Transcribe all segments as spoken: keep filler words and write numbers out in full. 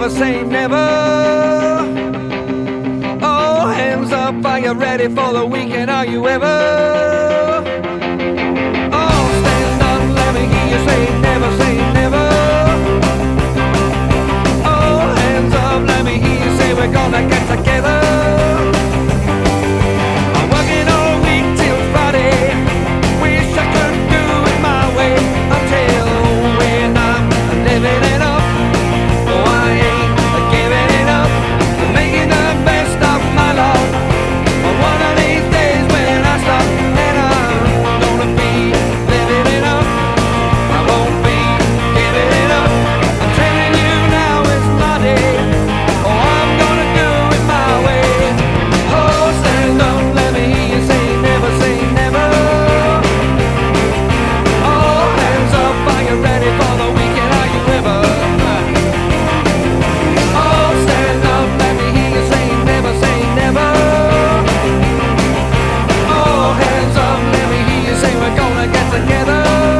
never say never. Oh, hands up, are you ready for the weekend? Are you ever? Oh, stand up, let me hear you say never say never. Oh, hands up, let me hear you say we're gonna get together. I'm working all week till Friday. Wish I could do it my way until when I'm living it up. Oh, I ain't giving it up. I'm making the best of my love. But one of these days when I stop and I'm gonna be living it up, I won't be giving it up. I'm telling you now it's my day. Oh, I'm gonna do it my way. Oh, stand up, let me hear you say never say never. Oh, hands up, are you ready for the weekend? Are you ever? Oh, stand up, let me hear you say never say never. Oh, hands up, let me hear you say we're gonna get together.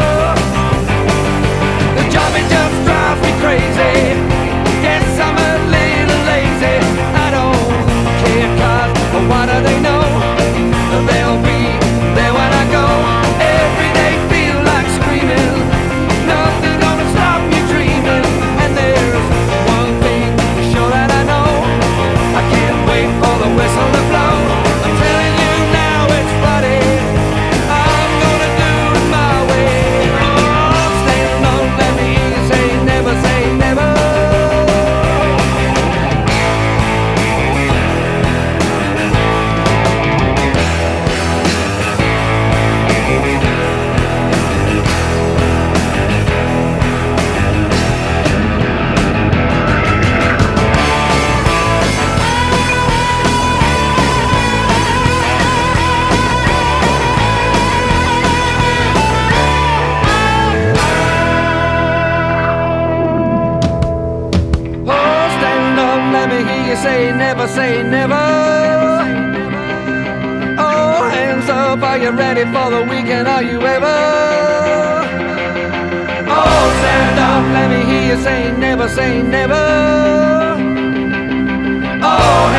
The job it just drives me crazy. Guess I'm a little lazy. I don't care, cause what do they know? They'll be there when I go. Every day feel like screaming. Nothing gonna stop me dreaming. And there's one thing sure that I know. I can't wait for the whistle to blow. I'm telling you now it's Friday. I'm gonna do it my way. Oh, stand up, let me hear you say never say never. Oh, stand up, let me hear you say never say never. Oh, hands up, are you ready for the weekend? Are you ever? Oh, stand up, let me hear you say never say never. Oh,